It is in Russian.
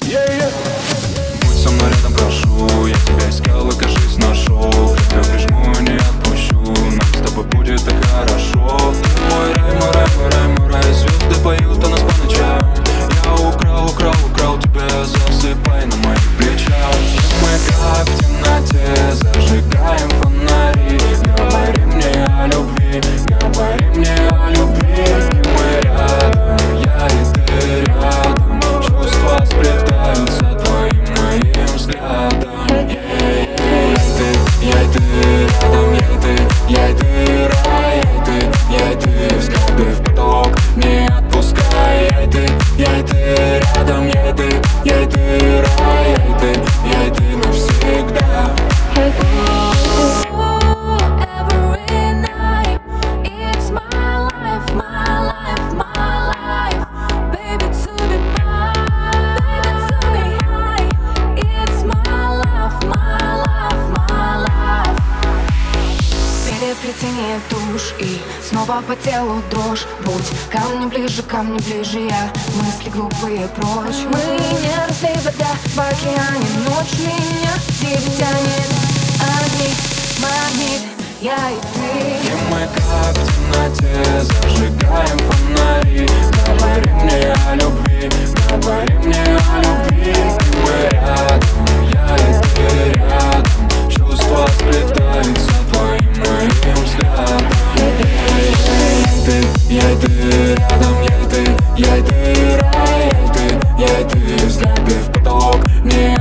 Будь со мной рядом, прошу, я тебя искал и, кажись, нашел. Крепко прижму и не отпущу, нам с тобой будет так хорошо. Мой рай, мой рай, мой рай, мой рай, звезды поют о нас по ночам. Я украл тебя, засыпай на моих плечах. Мы как в темноте зажигаем фонари. Говори мне о любви, говори мне о любви. И мы рядом, я и ты рядом. Чувства сплетаются твоим моим взглядом. Я и ты рядом, я и ты рай. Я и ты, взгляды в потолок не отпускай. Я и ты рядом, я и ты рай. Я и ты навсегда. Переплетение душ и снова по телу дрожь. Будь ко мне ближе я, мысли глупые прочь. Мы не росли вода в океане, ночь меня тебе тянет. Огни, магнит, я и ты. И мы как в темноте зажигаем фонари. Говори мне о любви, говори мне о любви. И мы рядом, я и ты рядом. Чувства сплетаются твоим моим взглядом. Я и ты рядом, я и ты рай. Я и ты, взгляды в потолок не